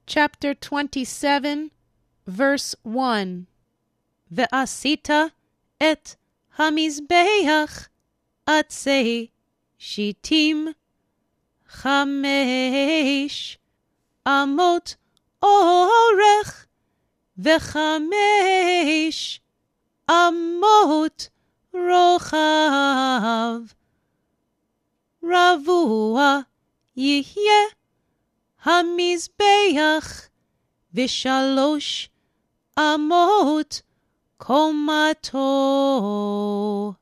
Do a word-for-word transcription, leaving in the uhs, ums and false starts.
chapter twenty-seven, verse one. Ve'asita et hamizbeach atzei shitim chamesh amot orech vechamesh amot rochav. Ravua yihye hamizbeach v'shalosh amot komato.